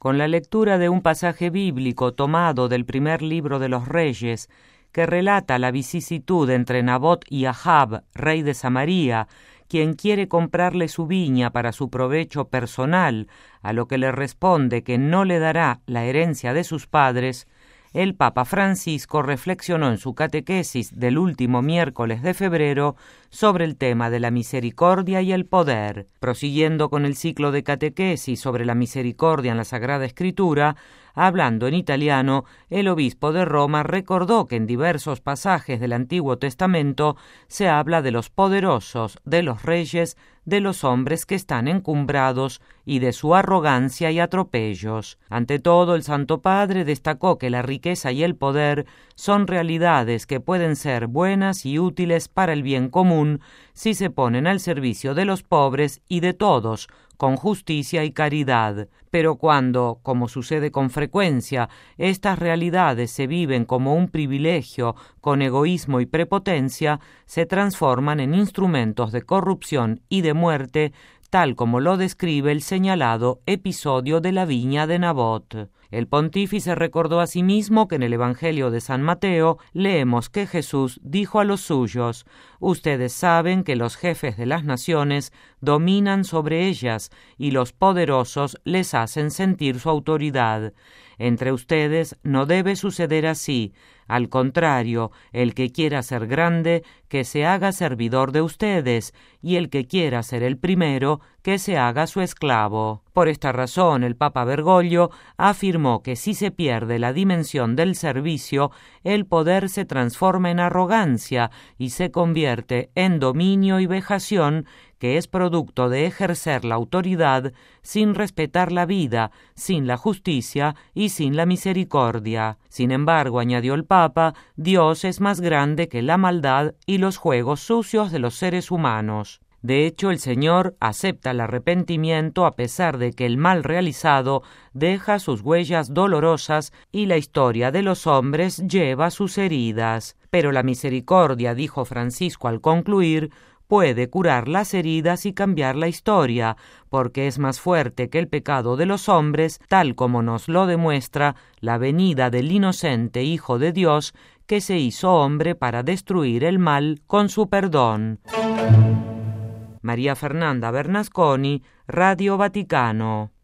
con la lectura de un pasaje bíblico tomado del primer libro de los Reyes, que relata la vicisitud entre Nabot y Ahab, rey de Samaria, quien quiere comprarle su viña para su provecho personal, a lo que le responde que no le dará la herencia de sus padres, el Papa Francisco reflexionó en su catequesis del último miércoles de febrero sobre el tema de la misericordia y el poder. Prosiguiendo con el ciclo de catequesis sobre la misericordia en la Sagrada Escritura, hablando en italiano, el obispo de Roma recordó que en diversos pasajes del Antiguo Testamento se habla de los poderosos, de los reyes, de los hombres que están encumbrados y de su arrogancia y atropellos. Ante todo, el Santo Padre destacó que la riqueza y el poder son realidades que pueden ser buenas y útiles para el bien común si se ponen al servicio de los pobres y de todos, con justicia y caridad. Pero cuando, como sucede con frecuencia, estas realidades se viven como un privilegio, con egoísmo y prepotencia, se transforman en instrumentos de corrupción y de muerte, tal como lo describe el señalado episodio de la viña de Nabot. El pontífice recordó asimismo que en el Evangelio de San Mateo leemos que Jesús dijo a los suyos: «Ustedes saben que los jefes de las naciones dominan sobre ellas y los poderosos les hacen sentir su autoridad. Entre ustedes no debe suceder así. Al contrario, el que quiera ser grande, que se haga servidor de ustedes, y el que quiera ser el primero, que se haga su esclavo». Por esta razón, el Papa Bergoglio afirmó que si se pierde la dimensión del servicio, el poder se transforma en arrogancia y se convierte en dominio y vejación, que es producto de ejercer la autoridad sin respetar la vida, sin la justicia y sin la misericordia. Sin embargo, añadió el Papa, Dios es más grande que la maldad y los juegos sucios de los seres humanos. De hecho, el Señor acepta el arrepentimiento a pesar de que el mal realizado deja sus huellas dolorosas y la historia de los hombres lleva sus heridas. Pero la misericordia, dijo Francisco al concluir, puede curar las heridas y cambiar la historia, porque es más fuerte que el pecado de los hombres, tal como nos lo demuestra la venida del inocente Hijo de Dios, que se hizo hombre para destruir el mal con su perdón. María Fernanda Bernasconi, Radio Vaticano.